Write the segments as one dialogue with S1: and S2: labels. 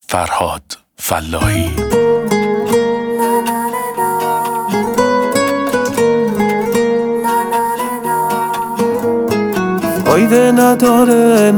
S1: فرهاد فلاحی.
S2: فایده نداره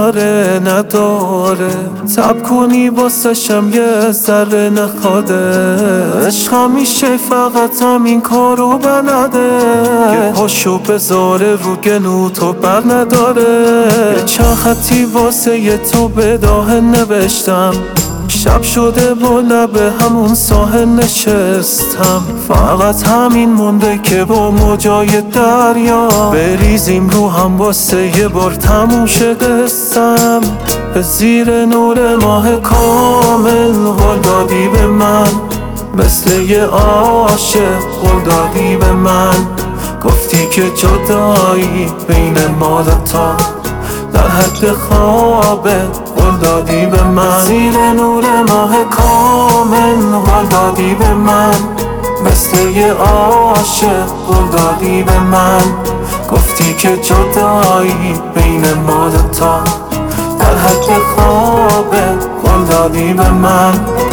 S2: تب کنی واسشم یه ذره نخواده. عشق همیشه فقط همین کارو بلده که پاشو بذاره رو گلو تو بر نداره. یه چند خطی واسه یه تو به داهه نوشتم، شب شده با لب همون ساحل نشستم. فقط همین مونده که با موجای دریا بریزیم رو هم واسه یه بار تموم شه قصم. به زیر نور ماه کامل قول دادی به من، مثل یه عاشق قول دادی به من. گفتی که جدایی بین ما دوتا در حد خوابه قول دادی به من. زیر نور ماه کامل قول دادی به من، مثل یه عاشق قول دادی به من. گفتی که جدایی بین ما دوتا در حد خوابه قول دادی به من.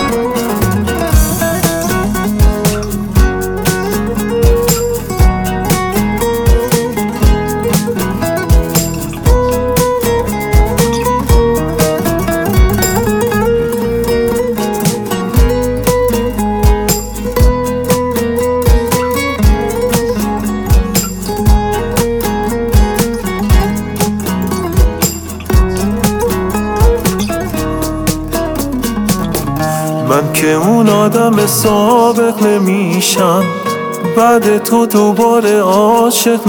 S2: من که اون آدم سابق نمیشم، بعد تو دوباره عاشق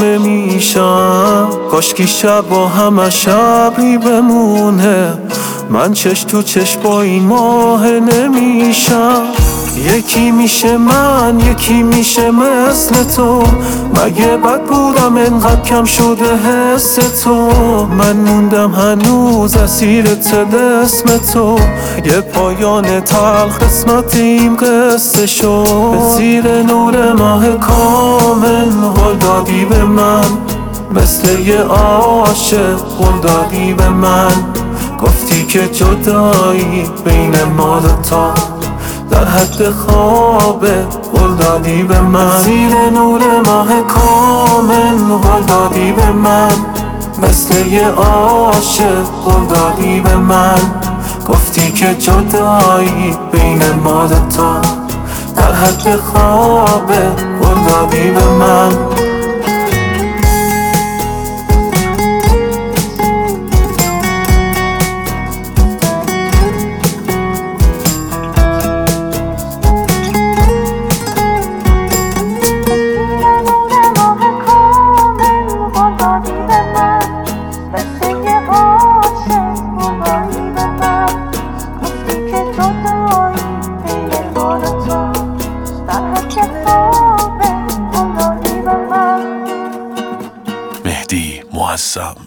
S2: نمیشم. کاشکی شب با همه شبی بمونه، من چش تو چش با این ماه نمیشم. یکی میشه من، یکی میشه مثل تو. مگه بد بودم انقدر کم شده حس تو؟ من موندم هنوز اسیر طلسم تو، یه پایان تلخ قسمت این قصه شو. به زیر نور ماه کامل قول دادی به من، مثل یه عاشق قول دادی به من. گفتی که جدایی بین ما دوتا در حد خوابه قول دادی به من. زیر نور ماه کامل قول دادی به من، مثل یه عاشق قول دادی به من. گفتی که جدایی بین ما دوتا در حد خوابه قول دادی به من.
S1: مهدی معظم.